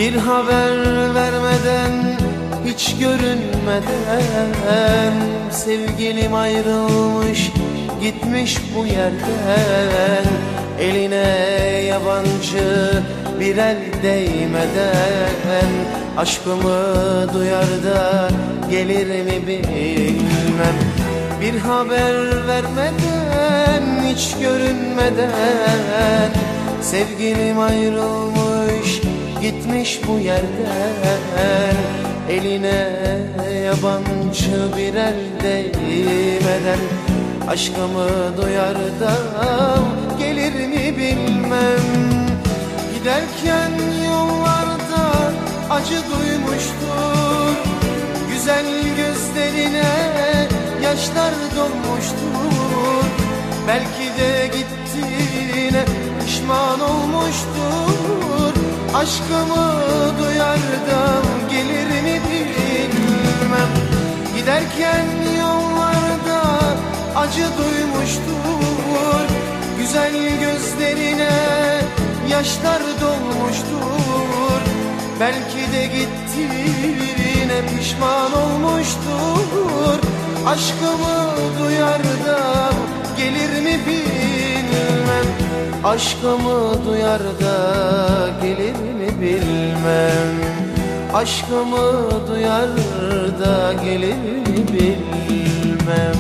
Bir haber vermeden, hiç görünmeden sevgilim ayrılmış, gitmiş bu yerden. Eline yabancı bir el değmeden aşkımı duyar da gelir mi bilmem. Bir haber vermeden, hiç görünmeden sevgilim ayrılmış, gitmiş bu yerden. Eline yabancı bir el değmeden aşkımı duyar da gelir mi bilmem. Giderken yollarda acı duymuştur, güzel gözlerine yaşlar dolmuştur. Belki de gittiğine pişman olmuştur. Aşkımı duyar da gelir mi bilmem. Giderken yollarda acı duymuştur, güzel gözlerine yaşlar dolmuştur. Belki de gittiğine pişman olmuştur. Aşkımı duyar da gelir mi bilmem. Aşkımı duyar da gelir mi bilmem. Aşkımı duyar da gelir mi bilmem.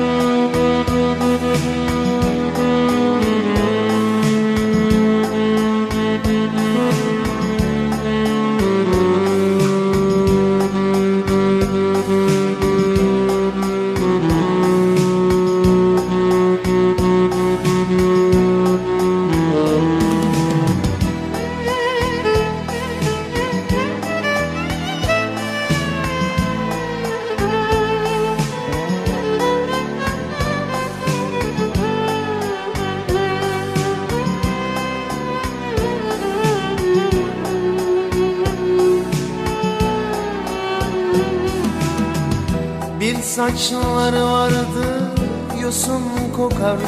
Bir saçları vardı, yosun kokardı.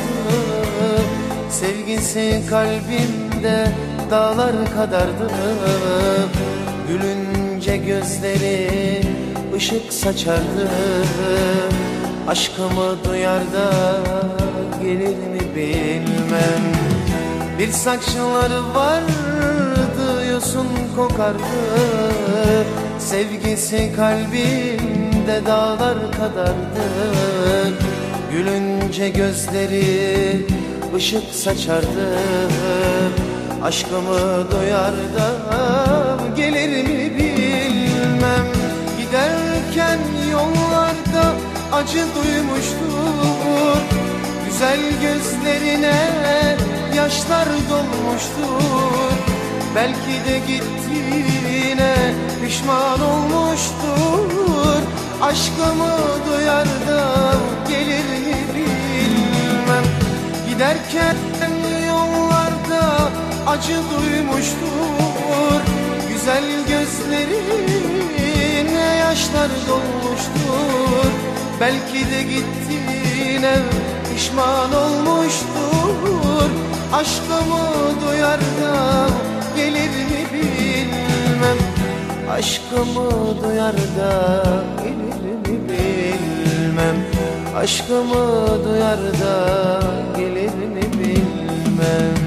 Sevgisi kalbimde dağlar kadardı. Gülünce gözleri ışık saçardı. Aşkımı duyar da gelir mi bilmem. Bir saçları vardı, yosun kokardı. Sevgisi kalbimde dağlar kadardı. Gülünce gözleri ışık saçardı. Aşkımı duyar da gelir mi bilmem. Giderken yollarda acı duymuştur, güzel gözlerine yaşlar dolmuştur. Belki de gittiğine pişman olmuştur. Aşkımı duyar da gelir mi bilmem. Giderken yollarda acı duymuştur, güzel gözlerine yaşlar dolmuştur. Belki de gittiğine pişman olmuştur. Aşkımı duyar da gelir mi bilmem. Aşkımı duyar da gelir mi bilmem. Aşkımı duyar da gelir mi bilmem.